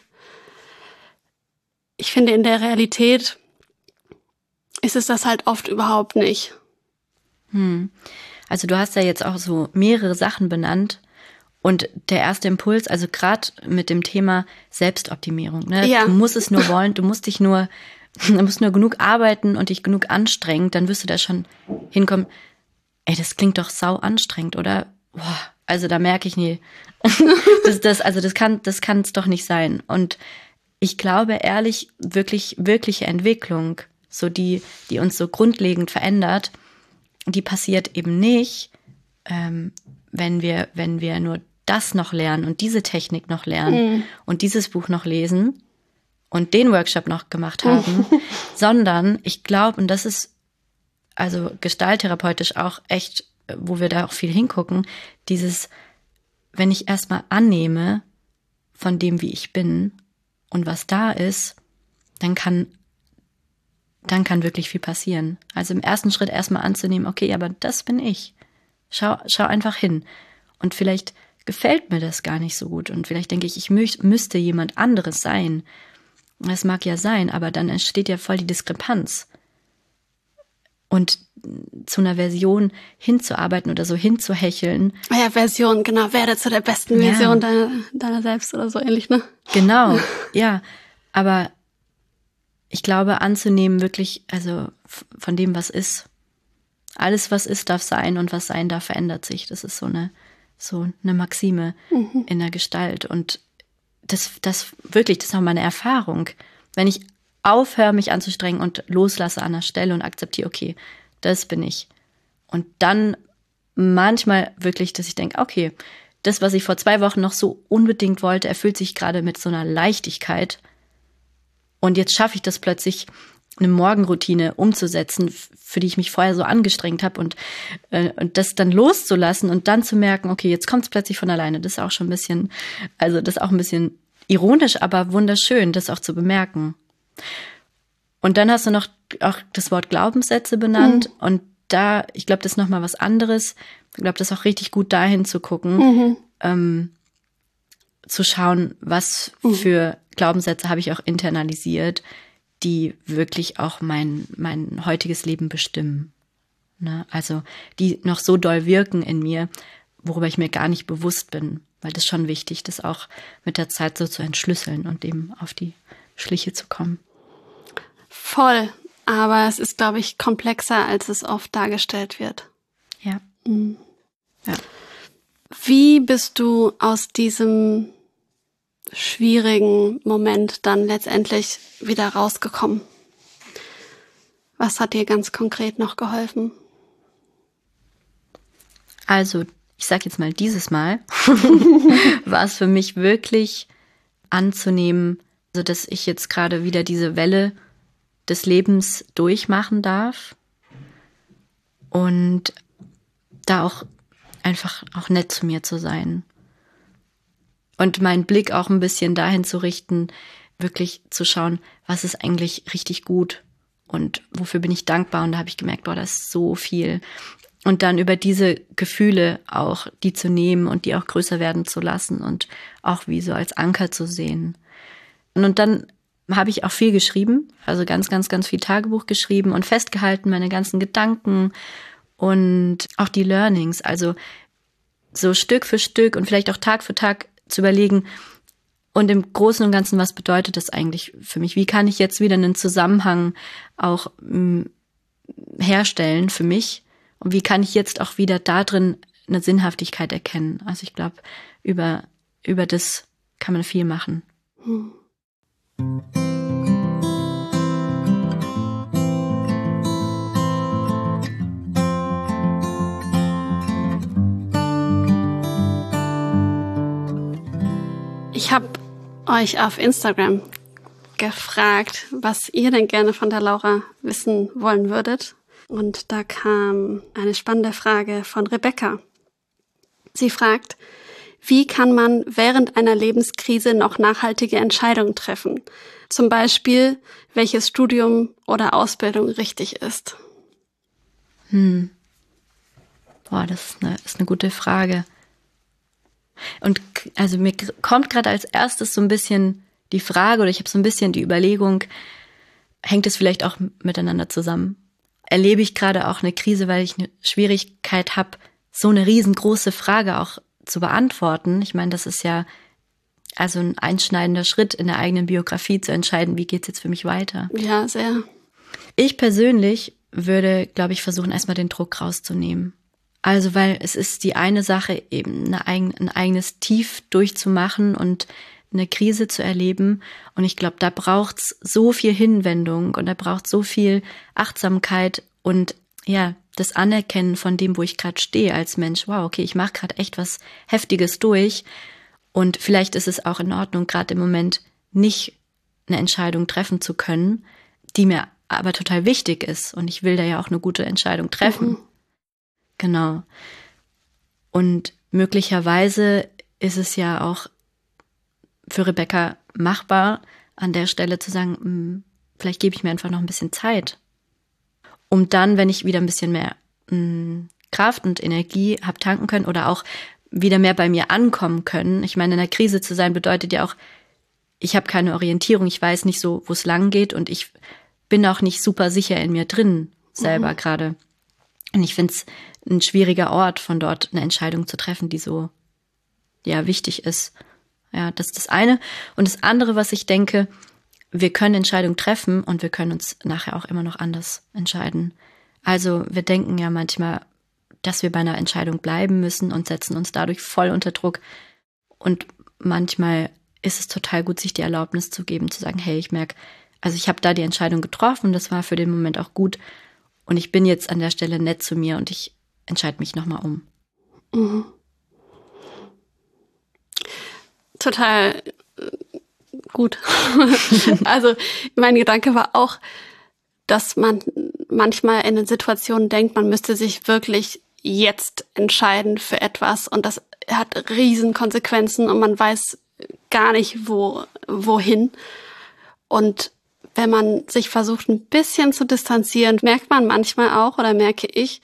Speaker 1: ich finde, in der Realität ist es das halt oft überhaupt nicht.
Speaker 4: Hm. Also du hast ja jetzt auch so mehrere Sachen benannt Und der erste Impuls, also gerade mit dem Thema Selbstoptimierung, ne?
Speaker 1: Ja.
Speaker 4: Du musst es nur wollen, du musst dich nur, du musst nur genug arbeiten und dich genug anstrengen, dann wirst du da schon hinkommen. Ey, das klingt doch sau anstrengend, oder? Boah, also da merke ich nie. das, das, also das kann, das kann es doch nicht sein. Und ich glaube ehrlich, wirklich, wirkliche Entwicklung, so die, die uns so grundlegend verändert, die passiert eben nicht, ähm, wenn wir, wenn wir nur das noch lernen und diese Technik noch lernen mhm. und dieses Buch noch lesen und den Workshop noch gemacht haben, sondern ich glaube, und das ist also gestalttherapeutisch auch echt, wo wir da auch viel hingucken, dieses, wenn ich erstmal annehme von dem, wie ich bin und was da ist, dann kann, dann kann wirklich viel passieren. Also im ersten Schritt erstmal anzunehmen, okay, aber das bin ich. Schau, schau einfach hin. Und vielleicht gefällt mir das gar nicht so gut. Und vielleicht denke ich, ich mü- müsste jemand anderes sein. Das mag ja sein, aber dann entsteht ja voll die Diskrepanz. Und zu einer Version hinzuarbeiten oder so hinzuhecheln.
Speaker 1: Ja, Version, genau. Werde zu der besten
Speaker 4: Ja.
Speaker 1: Version deiner, deiner selbst oder so ähnlich, ne?
Speaker 4: Genau, ja. Aber ich glaube, anzunehmen wirklich, also von dem, was ist. Alles, was ist, darf sein und was sein darf, verändert sich. Das ist so eine, so eine Maxime mhm. in der Gestalt. Und das, das wirklich, das ist auch meine Erfahrung. Wenn ich aufhöre, mich anzustrengen und loslasse an der Stelle und akzeptiere, okay, das bin ich. Und dann manchmal wirklich, dass ich denke, okay, das, was ich vor zwei Wochen noch so unbedingt wollte, erfüllt sich gerade mit so einer Leichtigkeit. Und jetzt schaffe ich das plötzlich, eine Morgenroutine umzusetzen, für die ich mich vorher so angestrengt habe und, äh, und das dann loszulassen und dann zu merken, okay, jetzt kommt es plötzlich von alleine. Das ist auch schon ein bisschen, also das ist auch ein bisschen ironisch, aber wunderschön, das auch zu bemerken. Und dann hast du noch auch das Wort Glaubenssätze benannt mhm. und da, ich glaube, das ist nochmal was anderes. Ich glaube, das ist auch richtig gut dahin zu gucken, mhm. ähm, zu schauen, was mhm. für Glaubenssätze habe ich auch internalisiert, die wirklich auch mein, mein heutiges Leben bestimmen. Ne? Also die noch so doll wirken in mir, worüber ich mir gar nicht bewusst bin. Weil das ist schon wichtig, das auch mit der Zeit so zu entschlüsseln und eben auf die Schliche zu kommen.
Speaker 1: Voll. Aber es ist, glaube ich, komplexer, als es oft dargestellt wird.
Speaker 4: Ja.
Speaker 1: Mhm.
Speaker 4: Ja.
Speaker 1: Wie bist du aus diesem schwierigen Moment dann letztendlich wieder rausgekommen? Was hat dir ganz konkret noch geholfen?
Speaker 4: Also, ich sag jetzt mal, dieses Mal war es für mich wirklich anzunehmen, also dass ich jetzt gerade wieder diese Welle des Lebens durchmachen darf und da auch einfach auch nett zu mir zu sein. Und meinen Blick auch ein bisschen dahin zu richten, wirklich zu schauen, was ist eigentlich richtig gut und wofür bin ich dankbar. Und da habe ich gemerkt, boah, das ist so viel. Und dann über diese Gefühle auch, die zu nehmen und die auch größer werden zu lassen und auch wie so als Anker zu sehen. Und dann habe ich auch viel geschrieben, also ganz, ganz, ganz viel Tagebuch geschrieben und festgehalten, meine ganzen Gedanken und auch die Learnings. Also so Stück für Stück und vielleicht auch Tag für Tag zu überlegen und im Großen und Ganzen, was bedeutet das eigentlich für mich? Wie kann ich jetzt wieder einen Zusammenhang auch mh, herstellen für mich? Und wie kann ich jetzt auch wieder da drin eine Sinnhaftigkeit erkennen? Also ich glaube, über, über das kann man viel machen. Hm.
Speaker 1: Ich habe euch auf Instagram gefragt, was ihr denn gerne von der Laura wissen wollen würdet. Und da kam eine spannende Frage von Rebecca. Sie fragt, wie kann man während einer Lebenskrise noch nachhaltige Entscheidungen treffen? Zum Beispiel, welches Studium oder Ausbildung richtig ist.
Speaker 4: Hm. Boah, das ist eine, ist eine gute Frage. Und also mir kommt gerade als erstes so ein bisschen die Frage, oder ich habe so ein bisschen die Überlegung, hängt es vielleicht auch miteinander zusammen? Erlebe ich gerade auch eine Krise, weil ich eine Schwierigkeit habe, so eine riesengroße Frage auch zu beantworten. Ich meine, das ist ja also ein einschneidender Schritt in der eigenen Biografie, zu entscheiden, wie geht's jetzt für mich weiter.
Speaker 1: Ja, sehr.
Speaker 4: Ich persönlich würde, glaube ich, versuchen, erstmal den Druck rauszunehmen. Also, weil es ist die eine Sache, eben eine eigen, ein eigenes Tief durchzumachen und eine Krise zu erleben. Und ich glaube, da braucht's so viel Hinwendung und da braucht so viel Achtsamkeit und ja, das Anerkennen von dem, wo ich gerade stehe als Mensch. Wow, okay, ich mache gerade echt was Heftiges durch. Und vielleicht ist es auch in Ordnung, gerade im Moment nicht eine Entscheidung treffen zu können, die mir aber total wichtig ist. Und ich will da ja auch eine gute Entscheidung treffen. Mhm. Genau. Und möglicherweise ist es ja auch für Rebecca machbar, an der Stelle zu sagen, mh, vielleicht gebe ich mir einfach noch ein bisschen Zeit. Um dann, wenn ich wieder ein bisschen mehr mh, Kraft und Energie habe tanken können oder auch wieder mehr bei mir ankommen können. Ich meine, in einer Krise zu sein bedeutet ja auch, ich habe keine Orientierung, ich weiß nicht so, wo es lang geht und ich bin auch nicht super sicher in mir drin selber mhm. gerade. Und ich finde es ein schwieriger Ort, von dort eine Entscheidung zu treffen, die so ja wichtig ist. Ja, das ist das eine. Und das andere, was ich denke, wir können Entscheidungen treffen und wir können uns nachher auch immer noch anders entscheiden. Also wir denken ja manchmal, dass wir bei einer Entscheidung bleiben müssen und setzen uns dadurch voll unter Druck. Und manchmal ist es total gut, sich die Erlaubnis zu geben, zu sagen, hey, ich merke, also ich habe da die Entscheidung getroffen, das war für den Moment auch gut und ich bin jetzt an der Stelle nett zu mir und ich entscheide mich nochmal um.
Speaker 1: Mhm. Total gut. Also mein Gedanke war auch, dass man manchmal in den Situationen denkt, man müsste sich wirklich jetzt entscheiden für etwas und das hat riesen Konsequenzen und man weiß gar nicht, wo, wohin. Und wenn man sich versucht, ein bisschen zu distanzieren, merkt man manchmal auch, oder merke ich,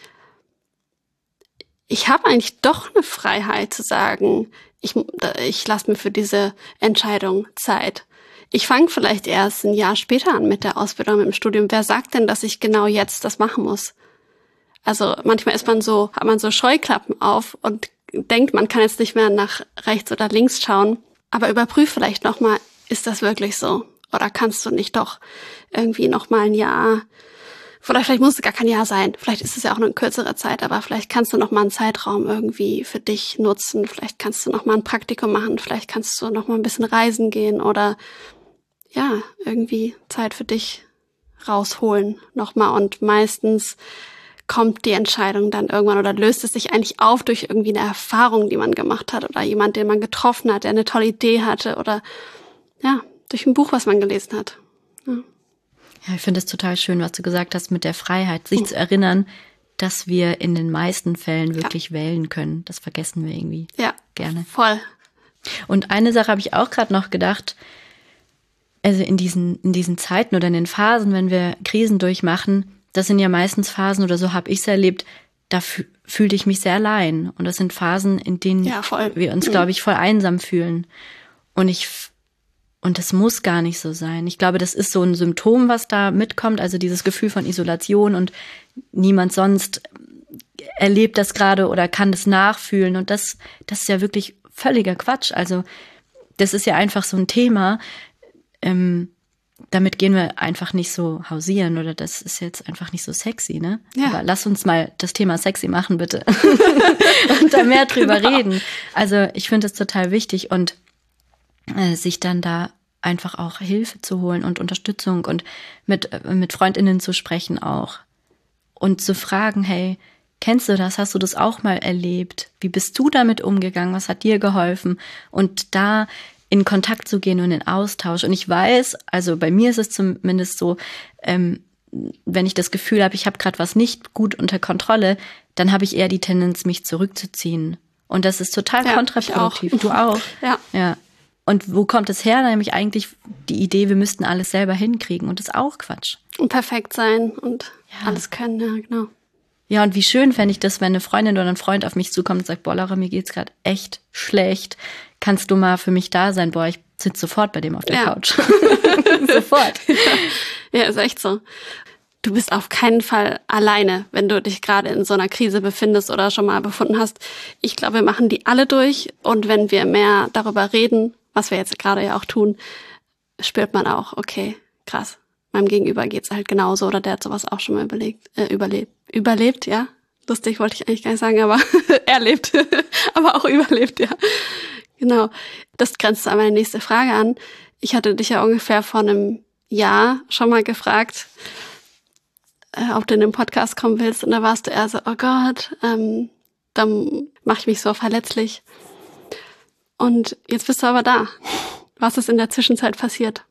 Speaker 1: ich habe eigentlich doch eine Freiheit zu sagen, ich, ich lasse mir für diese Entscheidung Zeit. Ich fange vielleicht erst ein Jahr später an mit der Ausbildung, mit dem Studium. Wer sagt denn, dass ich genau jetzt das machen muss? Also manchmal ist man so, hat man so Scheuklappen auf und denkt, man kann jetzt nicht mehr nach rechts oder links schauen. Aber überprüf vielleicht nochmal, ist das wirklich so? Oder kannst du nicht doch irgendwie nochmal ein Jahr, oder vielleicht muss es gar kein Jahr sein, vielleicht ist es ja auch nur eine kürzere Zeit, aber vielleicht kannst du nochmal einen Zeitraum irgendwie für dich nutzen, vielleicht kannst du nochmal ein Praktikum machen, vielleicht kannst du nochmal ein bisschen reisen gehen oder ja, irgendwie Zeit für dich rausholen nochmal. Und meistens kommt die Entscheidung dann irgendwann oder löst es sich eigentlich auf durch irgendwie eine Erfahrung, die man gemacht hat oder jemand, den man getroffen hat, der eine tolle Idee hatte oder ja, durch ein Buch, was man gelesen hat. Ja,
Speaker 4: ja ich finde es total schön, was du gesagt hast mit der Freiheit, sich mhm. zu erinnern, dass wir in den meisten Fällen wirklich ja. wählen können. Das vergessen wir irgendwie
Speaker 1: ja,
Speaker 4: gerne.
Speaker 1: Voll.
Speaker 4: Und eine Sache habe ich auch gerade noch gedacht, also in diesen, in diesen Zeiten oder in den Phasen, wenn wir Krisen durchmachen, das sind ja meistens Phasen, oder so habe ich es erlebt, da f- fühlte ich mich sehr allein. Und das sind Phasen, in denen
Speaker 1: ja,
Speaker 4: wir uns, glaube ich, voll einsam fühlen. Und ich und das muss gar nicht so sein. Ich glaube, das ist so ein Symptom, was da mitkommt, also dieses Gefühl von Isolation und niemand sonst erlebt das gerade oder kann das nachfühlen. Und das, das ist ja wirklich völliger Quatsch. Also das ist ja einfach so ein Thema, ähm, damit gehen wir einfach nicht so hausieren oder das ist jetzt einfach nicht so sexy, ne? Ja. Aber lass uns mal das Thema sexy machen, bitte. Und da mehr drüber genau. reden. Also ich finde es total wichtig und äh, sich dann da einfach auch Hilfe zu holen und Unterstützung und mit, äh, mit FreundInnen zu sprechen auch. Und zu fragen, hey, kennst du das? Hast du das auch mal erlebt? Wie bist du damit umgegangen? Was hat dir geholfen? Und da in Kontakt zu gehen und in Austausch. Und ich weiß, also bei mir ist es zumindest so, ähm, wenn ich das Gefühl habe, ich habe gerade was nicht gut unter Kontrolle, dann habe ich eher die Tendenz, mich zurückzuziehen. Und das ist total ja, kontraproduktiv. Auch. Du auch?
Speaker 1: Ja.
Speaker 4: Ja. Und wo kommt es her? Nämlich eigentlich die Idee, wir müssten alles selber hinkriegen. Und das ist auch Quatsch.
Speaker 1: Und perfekt sein und ja. alles können, ja, genau.
Speaker 4: Ja, und wie schön fände ich das, wenn eine Freundin oder ein Freund auf mich zukommt und sagt, boah, Laura, mir geht's gerade echt schlecht. Kannst du mal für mich da sein? Boah, ich sitze sofort bei dem auf der ja. Couch. Sofort.
Speaker 1: Ja. ja, ist echt so. du bist auf keinen Fall alleine, wenn du dich gerade in so einer Krise befindest oder schon mal befunden hast. Ich glaube, wir machen die alle durch. Und wenn wir mehr darüber reden, was wir jetzt gerade ja auch tun, spürt man auch, okay, krass, meinem Gegenüber geht's halt genauso oder der hat sowas auch schon mal überlegt, äh, überlebt. Überlebt, ja. Lustig wollte ich eigentlich gar nicht sagen, aber erlebt. Aber auch überlebt, ja. Genau. Das grenzt an meine nächste Frage an. Ich hatte dich ja ungefähr vor einem Jahr schon mal gefragt, äh, ob du in den Podcast kommen willst. Und da warst du eher so, oh Gott, ähm, dann mache ich mich so verletzlich. Und jetzt bist du aber da. Was ist in der Zwischenzeit passiert?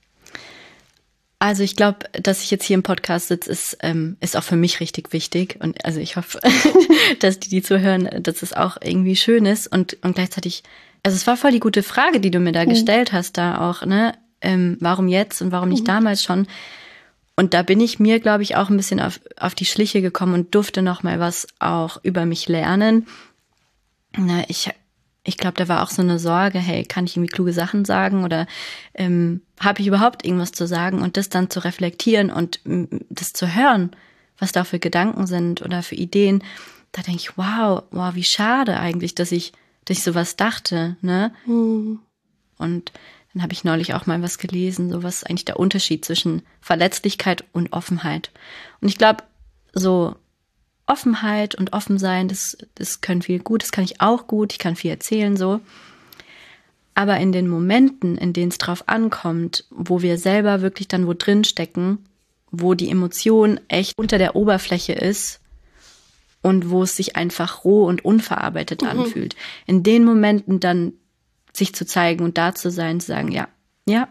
Speaker 4: Also ich glaube, dass ich jetzt hier im Podcast sitze, ist, ähm, ist auch für mich richtig wichtig. Und also ich hoffe, dass die, die zuhören, dass es auch irgendwie schön ist. Und, und gleichzeitig, also es war voll die gute Frage, die du mir da mhm. gestellt hast, da auch, ne? Ähm, warum jetzt und warum nicht mhm. damals schon? Und da bin ich mir, glaube ich, auch ein bisschen auf, auf die Schliche gekommen und durfte noch mal was auch über mich lernen. Na, ich Ich glaube, da war auch so eine Sorge, hey, kann ich irgendwie kluge Sachen sagen oder ähm, habe ich überhaupt irgendwas zu sagen? Und das dann zu reflektieren und m, das zu hören, was da für Gedanken sind oder für Ideen, da denke ich, wow, wow, wie schade eigentlich, dass ich, dass ich sowas dachte, ne? Mhm. Und dann habe ich neulich auch mal was gelesen, so was ist eigentlich der Unterschied zwischen Verletzlichkeit und Offenheit. Und ich glaube, so Offenheit und Offensein, das, das können viel gut, das kann ich auch gut, ich kann viel erzählen, so. Aber in den Momenten, in denen es drauf ankommt, wo wir selber wirklich dann wo drin stecken, wo die Emotion echt unter der Oberfläche ist und wo es sich einfach roh und unverarbeitet mhm. anfühlt, in den Momenten dann sich zu zeigen und da zu sein, zu sagen, ja, ja,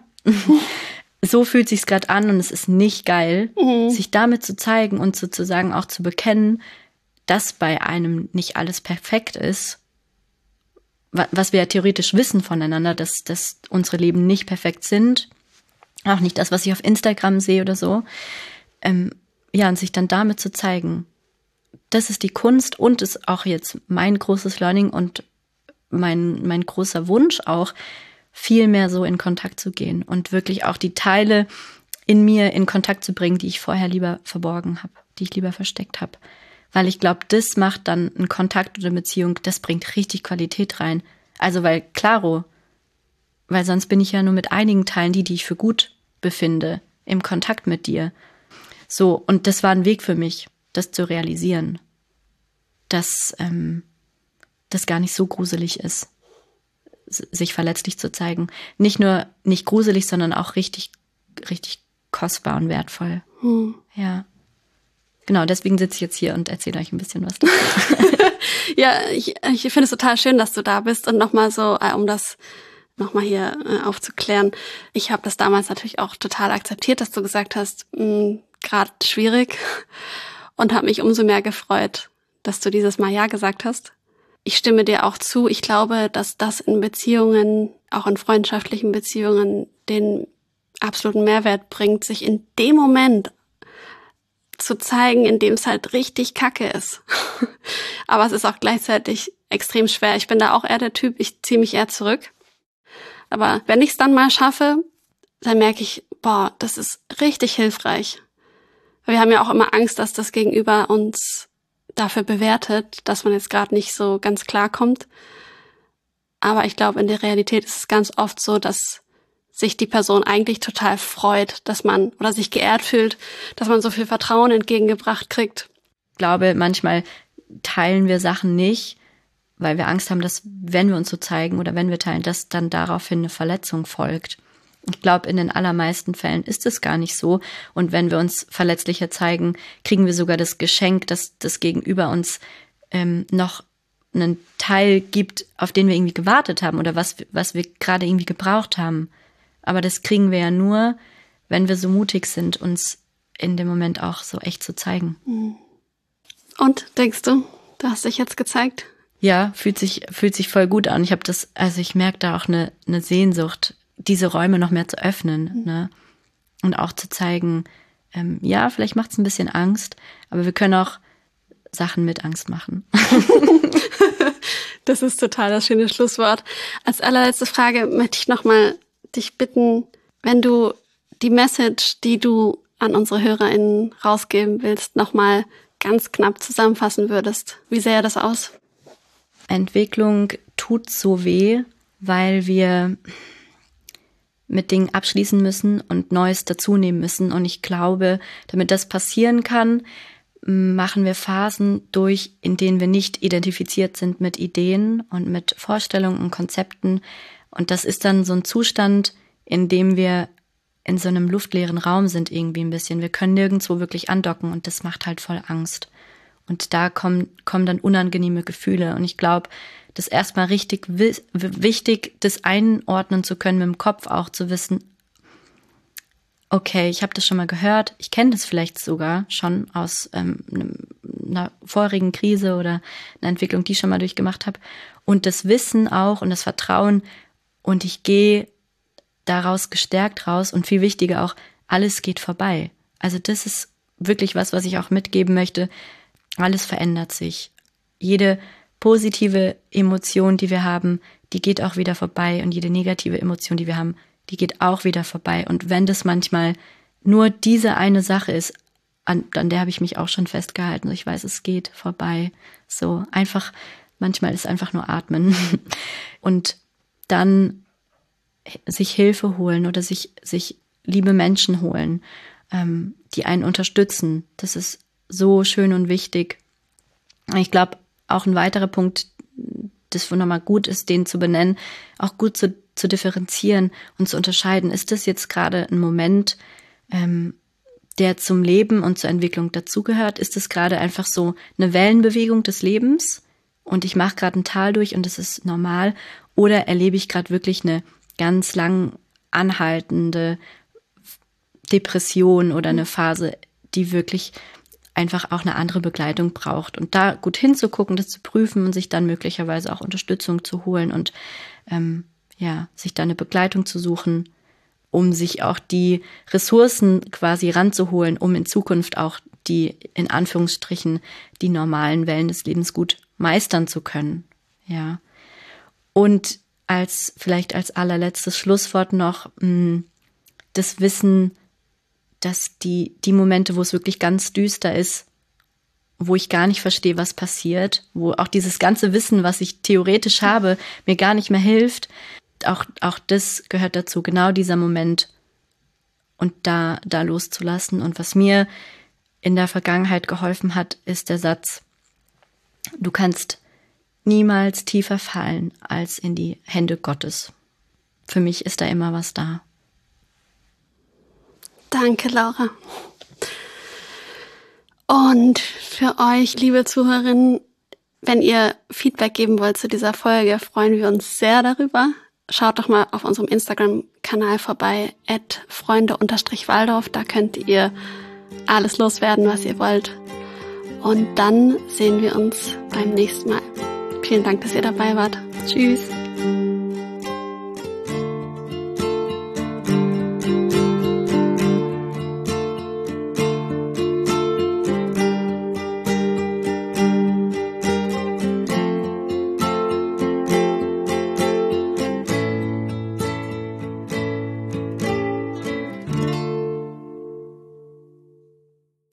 Speaker 4: so fühlt sich's gerade an und es ist nicht geil, mhm. sich damit zu zeigen und sozusagen auch zu bekennen, dass bei einem nicht alles perfekt ist, was wir ja theoretisch wissen voneinander, dass, dass unsere Leben nicht perfekt sind, auch nicht das, was ich auf Instagram sehe oder so, ähm, ja, und sich dann damit zu zeigen, das ist die Kunst und ist auch jetzt mein großes Learning und mein, mein großer Wunsch auch, viel mehr so in Kontakt zu gehen und wirklich auch die Teile in mir in Kontakt zu bringen, die ich vorher lieber verborgen habe, die ich lieber versteckt habe. Weil ich glaube, das macht dann einen Kontakt oder eine Beziehung, das bringt richtig Qualität rein. Also weil, klaro, weil sonst bin ich ja nur mit einigen Teilen, die, die ich für gut befinde, im Kontakt mit dir. So, und das war ein Weg für mich, das zu realisieren, dass ähm, das gar nicht so gruselig ist, sich verletzlich zu zeigen. Nicht nur nicht gruselig, sondern auch richtig, richtig kostbar und wertvoll. Hm. Ja. Genau, deswegen sitze ich jetzt hier und erzähle euch ein bisschen was.
Speaker 1: Ja, ich, ich finde es total schön, dass du da bist und nochmal so, äh, um das nochmal hier äh, aufzuklären. Ich habe das damals natürlich auch total akzeptiert, dass du gesagt hast, gerade schwierig, und habe mich umso mehr gefreut, dass du dieses Mal Ja gesagt hast. Ich stimme dir auch zu. Ich glaube, dass das in Beziehungen, auch in freundschaftlichen Beziehungen, den absoluten Mehrwert bringt, sich in dem Moment zu zeigen, in dem es halt richtig kacke ist. Aber es ist auch gleichzeitig extrem schwer. Ich bin da auch eher der Typ, ich ziehe mich eher zurück. Aber wenn ich es dann mal schaffe, dann merke ich, boah, das ist richtig hilfreich. Wir haben ja auch immer Angst, dass das Gegenüber uns dafür bewertet, dass man jetzt gerade nicht so ganz klar kommt. Aber ich glaube, in der Realität ist es ganz oft so, dass sich die Person eigentlich total freut, dass man oder sich geehrt fühlt, dass man so viel Vertrauen entgegengebracht kriegt.
Speaker 4: Ich glaube, manchmal teilen wir Sachen nicht, weil wir Angst haben, dass, wenn wir uns so zeigen oder wenn wir teilen, dass dann daraufhin eine Verletzung folgt. Ich glaube, in den allermeisten Fällen ist es gar nicht so. Und wenn wir uns verletzlicher zeigen, kriegen wir sogar das Geschenk, dass das Gegenüber uns ähm, noch einen Teil gibt, auf den wir irgendwie gewartet haben oder was, was wir gerade irgendwie gebraucht haben. Aber das kriegen wir ja nur, wenn wir so mutig sind, uns in dem Moment auch so echt zu zeigen.
Speaker 1: Und, denkst du, du hast dich jetzt gezeigt?
Speaker 4: Ja, fühlt sich, fühlt sich voll gut an. Ich habe das, also ich merke da auch eine, eine Sehnsucht, diese Räume noch mehr zu öffnen, mhm. ne? Und auch zu zeigen, ähm, ja, vielleicht macht es ein bisschen Angst, aber wir können auch Sachen mit Angst machen.
Speaker 1: Das ist total das schöne Schlusswort. Als allerletzte Frage möchte ich nochmal dich bitten, wenn du die Message, die du an unsere HörerInnen rausgeben willst, nochmal ganz knapp zusammenfassen würdest. Wie sähe das aus?
Speaker 4: Entwicklung tut so weh, weil wir mit Dingen abschließen müssen und Neues dazunehmen müssen. Und ich glaube, damit das passieren kann, machen wir Phasen durch, in denen wir nicht identifiziert sind mit Ideen und mit Vorstellungen und Konzepten. Und das ist dann so ein Zustand, in dem wir in so einem luftleeren Raum sind irgendwie ein bisschen. Wir können nirgendwo wirklich andocken und das macht halt voll Angst. Und da kommen, kommen dann unangenehme Gefühle. Und ich glaube, das ist erstmal richtig wi- wichtig, das einordnen zu können, mit dem Kopf auch zu wissen, okay, ich habe das schon mal gehört, ich kenne das vielleicht sogar schon aus ähm, einer vorigen Krise oder einer Entwicklung, die ich schon mal durchgemacht habe. Und das Wissen auch und das Vertrauen und ich gehe daraus gestärkt raus und viel wichtiger auch, alles geht vorbei. Also das ist wirklich was, was ich auch mitgeben möchte. Alles verändert sich. Jede positive Emotion, die wir haben, die geht auch wieder vorbei und jede negative Emotion, die wir haben, die geht auch wieder vorbei. Und wenn das manchmal nur diese eine Sache ist, an, an der habe ich mich auch schon festgehalten. Ich weiß, es geht vorbei. So einfach, manchmal ist einfach nur atmen. Und dann sich Hilfe holen oder sich, sich liebe Menschen holen, ähm, die einen unterstützen. Das ist so schön und wichtig. Ich glaube, auch ein weiterer Punkt, das wo nochmal gut ist, den zu benennen, auch gut zu, zu differenzieren und zu unterscheiden. Ist das jetzt gerade ein Moment, ähm, der zum Leben und zur Entwicklung dazugehört? Ist das gerade einfach so eine Wellenbewegung des Lebens und ich mache gerade ein Tal durch und das ist normal? Oder erlebe ich gerade wirklich eine ganz lang anhaltende Depression oder eine Phase, die wirklich einfach auch eine andere Begleitung braucht. Und da gut hinzugucken, das zu prüfen und sich dann möglicherweise auch Unterstützung zu holen und ähm, ja, sich dann eine Begleitung zu suchen, um sich auch die Ressourcen quasi ranzuholen, um in Zukunft auch die, in Anführungsstrichen, die normalen Wellen des Lebens gut meistern zu können. Ja. Und als vielleicht als allerletztes Schlusswort noch mh, das Wissen, dass die die Momente, wo es wirklich ganz düster ist, wo ich gar nicht verstehe, was passiert, wo auch dieses ganze Wissen, was ich theoretisch habe, mir gar nicht mehr hilft, auch auch das gehört dazu, genau dieser Moment und da da loszulassen. Und was mir in der Vergangenheit geholfen hat, ist der Satz: Du kannst niemals tiefer fallen als in die Hände Gottes. Für mich ist da immer was da.
Speaker 1: Danke, Laura. Und für euch, liebe Zuhörerinnen, wenn ihr Feedback geben wollt zu dieser Folge, freuen wir uns sehr darüber. Schaut doch mal auf unserem Instagram-Kanal vorbei, at freunde-waldorf. Da könnt ihr alles loswerden, was ihr wollt. Und dann sehen wir uns beim nächsten Mal. Vielen Dank, dass ihr dabei wart. Tschüss.